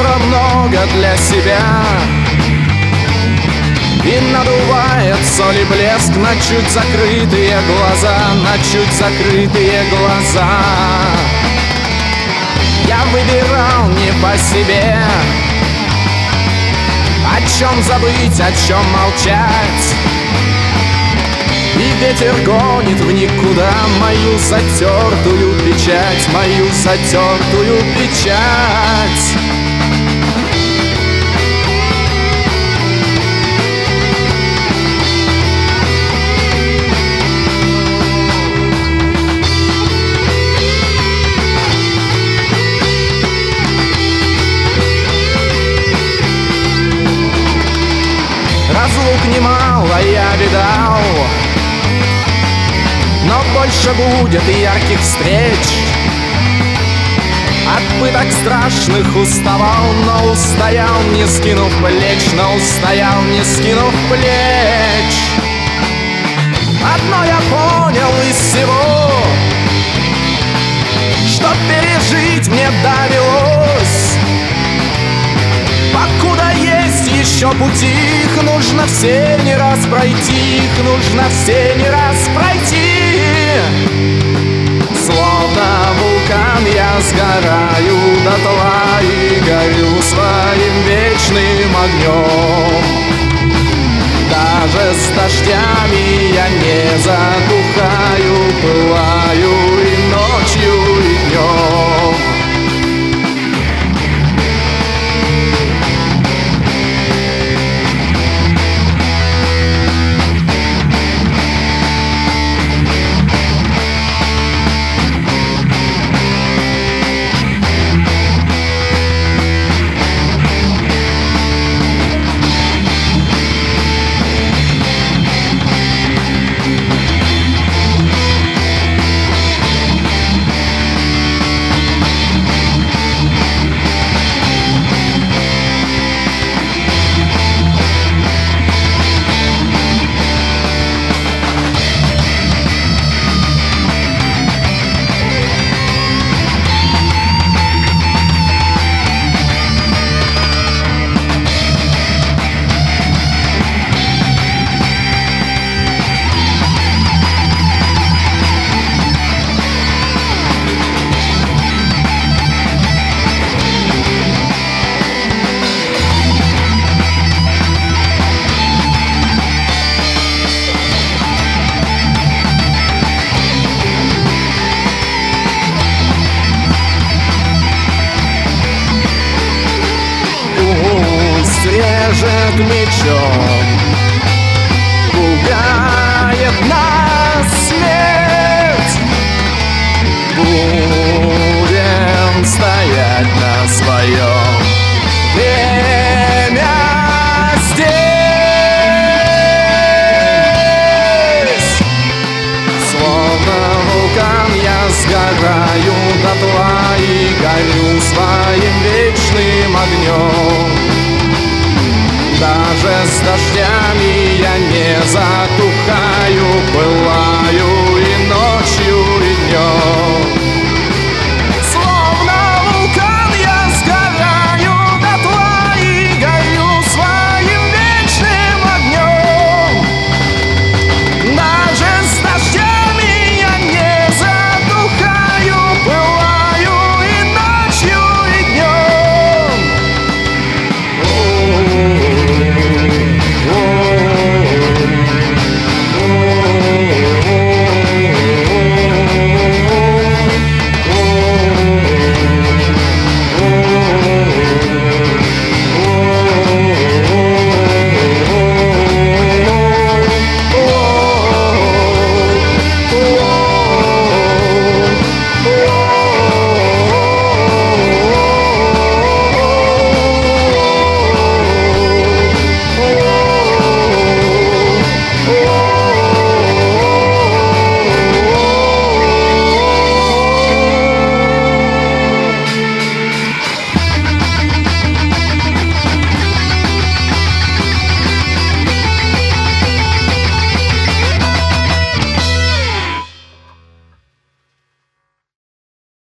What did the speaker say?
мира много для себя. И надувает соль и блеск на чуть закрытые глаза, на чуть закрытые глаза. Я выбирал не по себе, о чем забыть, о чем молчать. И ветер гонит в никуда мою затертую печать, мою затертую печать. Разлук немало я видал, но больше будет ярких встреч. От пыток страшных уставал, но устоял, не скинув плеч, но устоял, не скинув плеч. Одно я понял из всего, что пережить мне довелось. Покуда есть еще пути, их нужно все не раз пройти, их нужно все не раз пройти. Словно вулкан я сгораю дотла и горю своим вечным огнем. Даже с дождями я не затухаю, пылаю и ночью, и днем. Режет мечом, пугает нас смерть. Будем стоять на своем, время здесь. Словно вулкан я сгораю дотла и горю своим вечным огнем. Даже с дождями я не затухаю.